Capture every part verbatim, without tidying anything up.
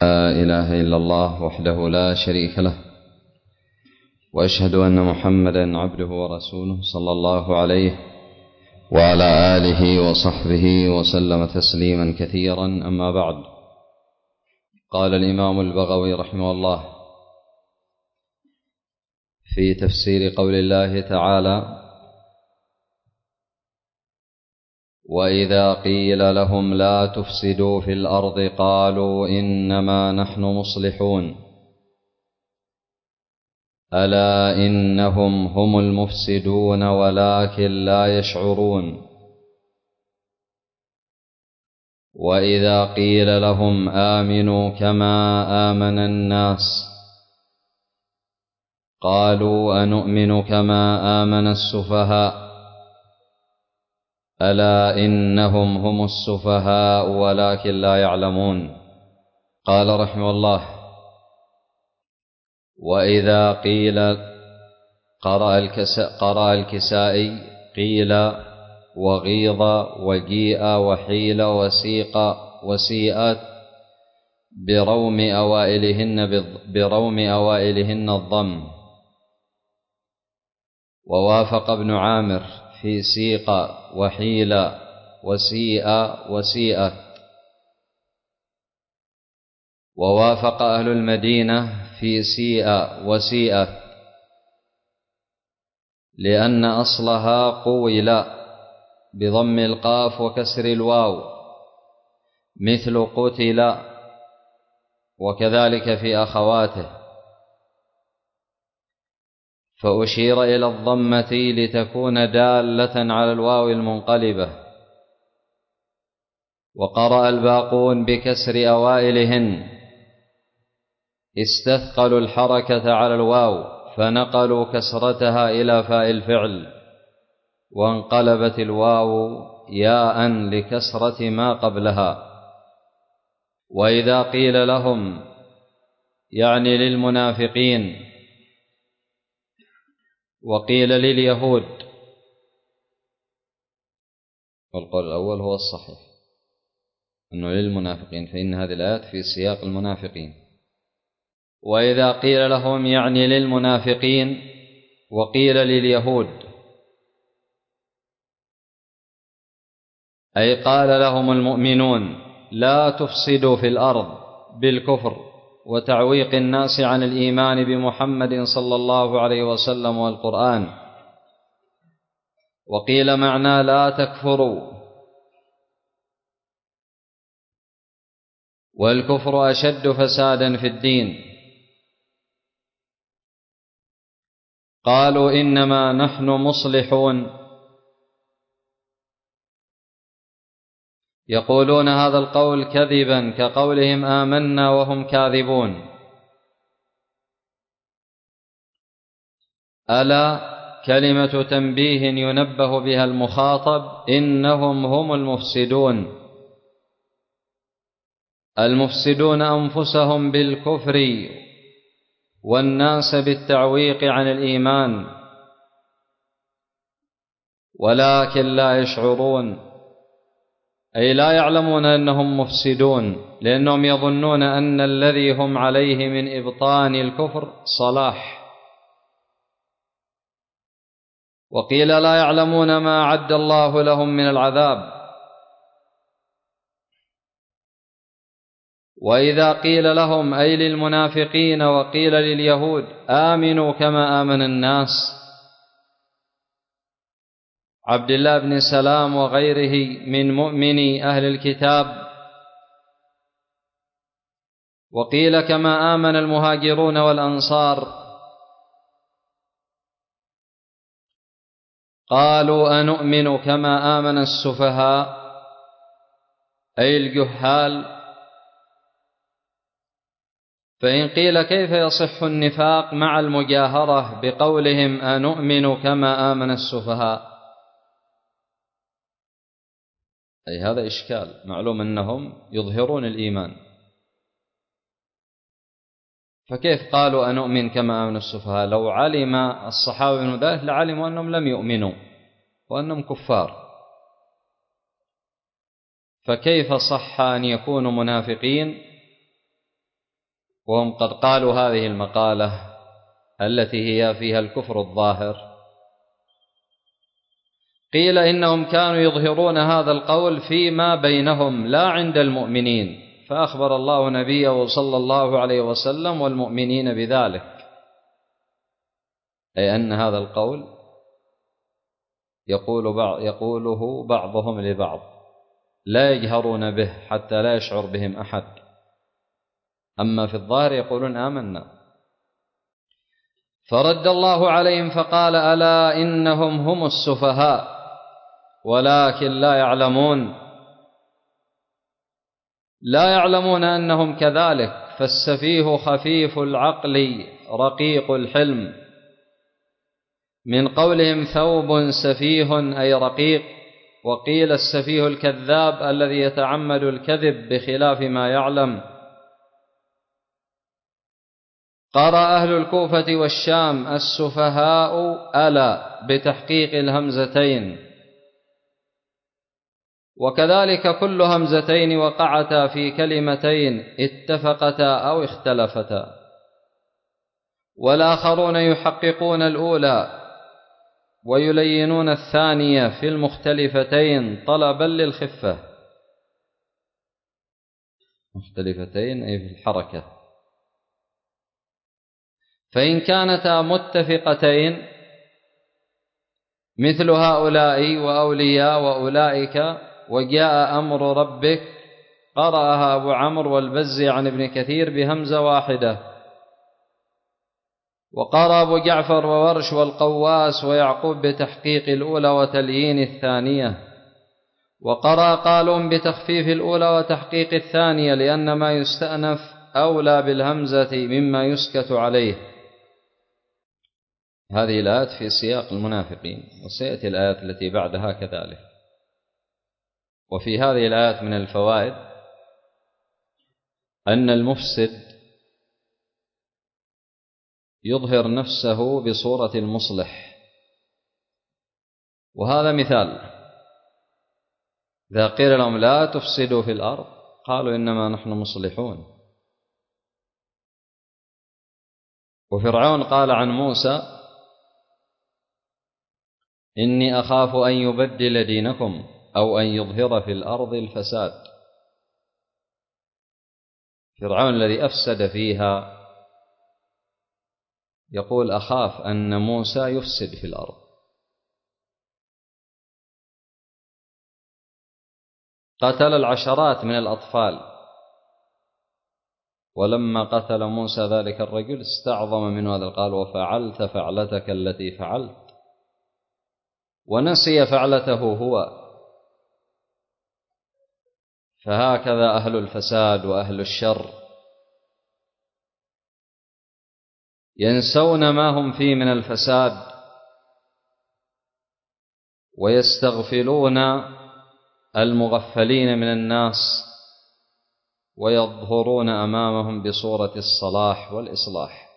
لا إله إلا الله وحده لا شريك له، وأشهد أن محمدا عبده ورسوله صلى الله عليه وعلى آله وصحبه وسلم تسليما كثيرا. أما بعد، قال الإمام البغوي رحمه الله في تفسير قول الله تعالى: وإذا قيل لهم لا تفسدوا في الأرض قالوا إنما نحن مصلحون ألا إنهم هم المفسدون ولكن لا يشعرون. وإذا قيل لهم آمنوا كما آمن الناس قالوا أنؤمن كما آمن السفهاء ألا إنهم هم السفهاء ولكن لا يعلمون. قال رحمه الله: وإذا قيل قرأ, الكس قرأ الكسائي قيل وغيظ وجيء وحيل وسيق وسيئت بروم أوائلهن بروم أوائلهن الضم. ووافق ابن عامر في سيق وحيل وسيء وسيئت. ووافق أهل المدينة في سيء وسيئت لأن أصلها قويل بضم القاف وكسر الواو مثل قتل، وكذلك في أخواته، فأشير إلى الضمة لتكون دالة على الواو المنقلبة. وقرأ الباقون بكسر أوائلهن استثقلوا الحركة على الواو فنقلوا كسرتها إلى فاء الفعل، وانقلبت الواو ياء لكسرة ما قبلها. وإذا قيل لهم يعني للمنافقين، وقيل لليهود، والقول الأول هو الصحيح أنه للمنافقين، فإن هذه الآيات في سياق المنافقين. وإذا قيل لهم يعني للمنافقين، وقيل لليهود، أي قال لهم المؤمنون لا تفسدوا في الأرض بالكفر وتعويق الناس عن الإيمان بمحمد صلى الله عليه وسلم والقرآن. وقيل معنى لا تكفروا، والكفر أشد فسادا في الدين. قالوا إنما نحن مصلحون، يقولون هذا القول كذبا كقولهم آمنا وهم كاذبون. ألا كلمة تنبيه ينبه بها المخاطب: إنهم هم المفسدون، المفسدون أنفسهم بالكفر والناس بالتعويق عن الإيمان، ولكن لا يشعرون، أي لا يعلمون أنهم مفسدون، لأنهم يظنون أن الذي هم عليه من إبطان الكفر صلاح. وقيل لا يعلمون ما أعد الله لهم من العذاب. وإذا قيل لهم أي للمنافقين وقيل لليهود آمنوا كما آمن الناس، عبد الله بن سلام وغيره من مؤمني أهل الكتاب، وقيل كما آمن المهاجرون والأنصار، قالوا أنؤمن كما آمن السفهاء أي الجهال. فإن قيل كيف يصح النفاق مع المجاهرة بقولهم أنؤمن كما آمن السفهاء؟ أي هذا إشكال، معلوم أنهم يظهرون الإيمان، فكيف قالوا أنؤمن كما آمن السفهاء؟ لو علم الصحابة من ذلك لعلموا أنهم لم يؤمنوا وأنهم كفار، فكيف صح أن يكونوا منافقين وهم قد قالوا هذه المقالة التي هي فيها الكفر الظاهر. قيل إنهم كانوا يظهرون هذا القول فيما بينهم لا عند المؤمنين، فأخبر الله نبيه صلى الله عليه وسلم والمؤمنين بذلك، أي أن هذا القول يقول بعض يقوله بعضهم لبعض لا يجهرون به حتى لا يشعر بهم أحد، أما في الظاهر يقولون آمنا. فرد الله عليهم فقال: ألا إنهم هم السفهاء ولكن لا يعلمون لا يعلمون أنهم كذلك، فالسفيه خفيف العقل رقيق الحلم. من قولهم ثوب سفيه أي رقيق، وقيل السفيه الكذاب الذي يتعمد الكذب بخلاف ما يعلم. قرأ أهل الكوفة والشام السفهاء ألا بتحقيق الهمزتين، وكذلك كل همزتين وقعتا في كلمتين اتفقتا أو اختلفتا، والآخرون يحققون الأولى ويلينون الثانية في المختلفتين طلبا للخفة. مختلفتين أي في الحركة. فإن كانتا متفقتين مثل هؤلاء وأولياء وأولئك وجاء أمر ربك، قرأها أبو عمرو والبزي عن ابن كثير بهمزة واحدة، وقرأ أبو جعفر وورش والقواس ويعقوب بتحقيق الأولى وتليين الثانية، وقرأ قالون بتخفيف الأولى وتحقيق الثانية، لأن ما يستأنف أولى بالهمزة مما يسكت عليه. هذه الآيات في سياق المنافقين، وسيأتي الآيات التي بعدها كذلك. وفي هذه الآيات من الفوائد أن المفسد يظهر نفسه بصورة المصلح، وهذا مثال. إذا قيل لهم لا تفسدوا في الأرض قالوا إنما نحن مصلحون. وفرعون قال عن موسى: إني أخاف أن يبدل دينكم أو أن يظهر في الأرض الفساد. فرعون الذي أفسد فيها يقول: أخاف أن موسى يفسد في الأرض. قتل العشرات من الأطفال، ولما قتل موسى ذلك الرجل استعظم منه هذا، قال: وفعلت فعلتك التي فعلت، ونسي فعلته هو. فهكذا أهل الفساد وأهل الشر ينسون ما هم فيه من الفساد ويستغفلون المغفلين من الناس ويظهرون أمامهم بصورة الصلاح والإصلاح.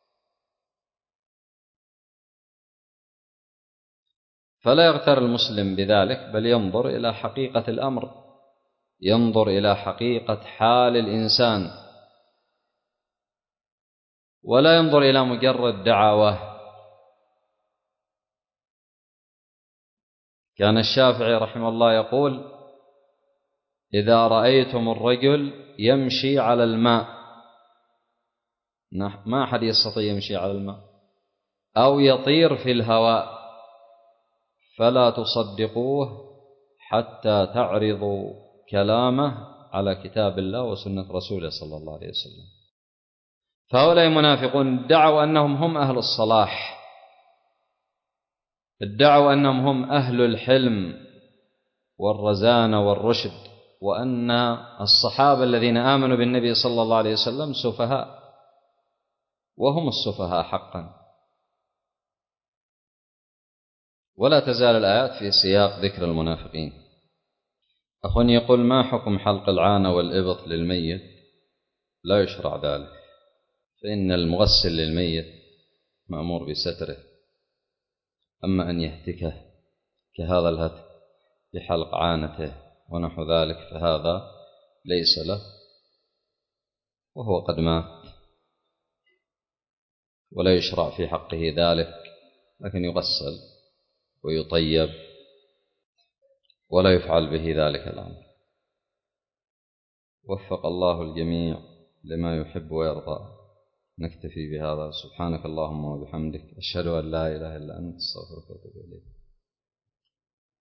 فلا يغتر المسلم بذلك، بل ينظر إلى حقيقة الأمر، ينظر إلى حقيقة حال الإنسان، ولا ينظر إلى مجرد دعاوى. كان الشافعي رحمه الله يقول: إذا رأيتم الرجل يمشي على الماء، ما أحد يستطيع يمشي على الماء، أو يطير في الهواء، فلا تصدقوه حتى تعرضوا كلامه على كتاب الله وسنة رسوله صلى الله عليه وسلم. فهؤلاء المنافقون ادعوا أنهم هم أهل الصلاح، ادعوا أنهم هم أهل الحلم والرزانة والرشد، وأن الصحابة الذين آمنوا بالنبي صلى الله عليه وسلم سفهاء، وهم السفهاء حقا. ولا تزال الآيات في سياق ذكر المنافقين. أخوان يقول: ما حكم حلق العانة والإبط للميت؟ لا يشرع ذلك، فإن المغسل للميت مأمور بستره، أما أن يهتكه كهذا الهتك بحلق عانته ونحو ذلك فهذا ليس له، وهو قد مات ولا يشرع في حقه ذلك، لكن يغسل ويطيب ولا يفعل به ذلك الأمر. وفق الله الجميع لما يحب ويرضى. نكتفي بهذا. سبحانك اللهم وبحمدك، أشهد أن لا إله إلا أنت، استغفرك وأتوب إليك.